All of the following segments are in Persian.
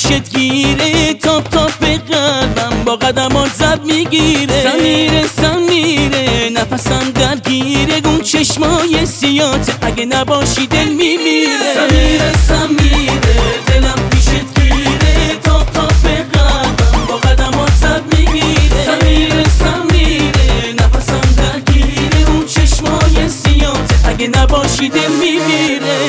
پیشت گیره، تاپ تاپ به قلبم با قدمات زد میگیره. سمیره نفسم درگیره، اون چشمای سیاته اگه نباشی دل میمیره. سمیره دلم پیشت گیره، تاپ تاپ به قلبم با قدمات زد میگیره. سمیره نفسم درگیره، اون چشمای سیاته اگه نباشی دل میمیره.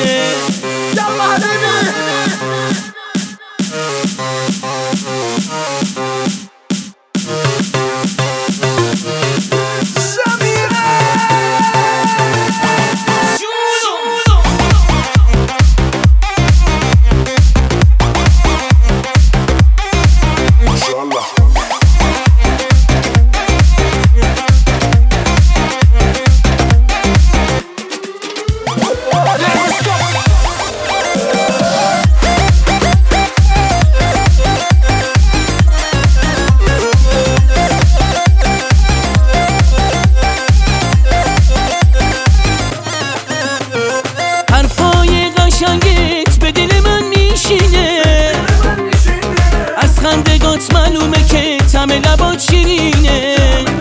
به دل من میشینه، از خندگات معلومه که طعم لبات شیرینه.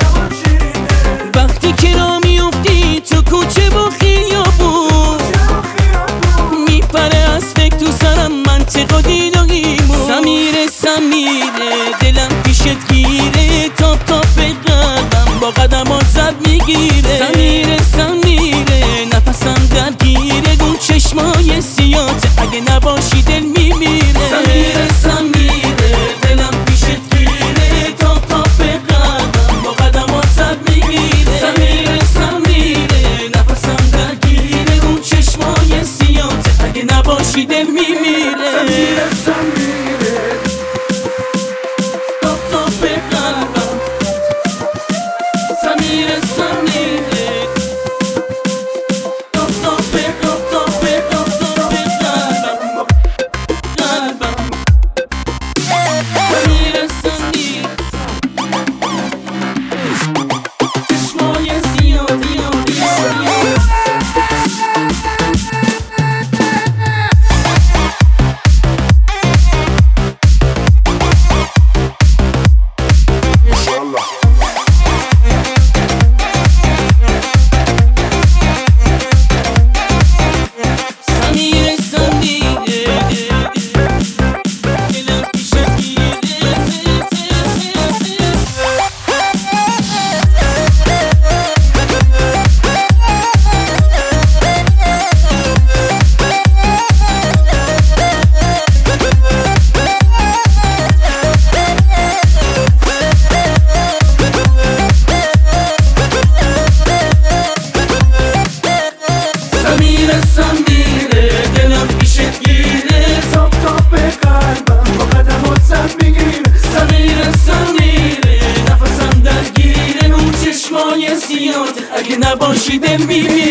وقتی که را میفتی تو کوچه با خیابون، میپره از فکر تو سرم منطق و دین و ایمون. سمیره دلم پیشت گیره، تاپ تاپ به قلبم با قدمات زد میگیره. سمیره نفسم درگیره، گون چشمای سیاته اگه نباشی دل میمیره. سمیره دلم پیشت گیره، تاپ تاپ به قلبم با قدمات زد میگیره. سمیره نفسم درگیره، گون چشمای سیاته اگه نباشی دل میمیره. تاپ تاپ به قلبم. سمیره دلم پیشت گیره، تاپ تاپ به قلبم با قدمات زد میگیره. سمیره نفسم درگیره، اون چشمای سیاته اگه نباشی دل میمیره.